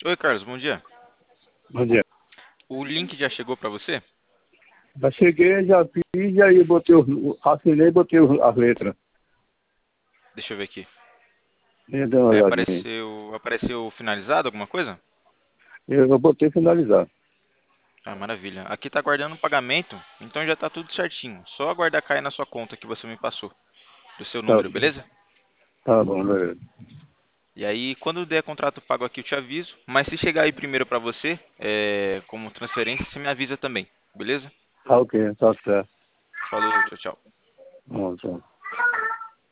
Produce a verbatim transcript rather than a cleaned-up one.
Oi, Carlos, bom dia. Bom dia. O link já chegou para você? Já cheguei, já fiz, e aí botei, o- assinei e botei o- as letras. Deixa eu ver aqui. Deixa eu dar uma Aí olhadinha aí. apareceu, apareceu finalizado alguma coisa? Eu, eu botei finalizar. Ah, maravilha. Aqui tá guardando o pagamento, então já tá tudo certinho. Só aguardar cair na sua conta que você me passou, do seu Tá, número, beleza? tá bom, beleza. E aí, quando der contrato pago aqui, eu te aviso. Mas se chegar aí primeiro para você, é, como transferência, você me avisa também, beleza? Tá ok, tá certo. Falou, tchau, tchau. Bom, tá.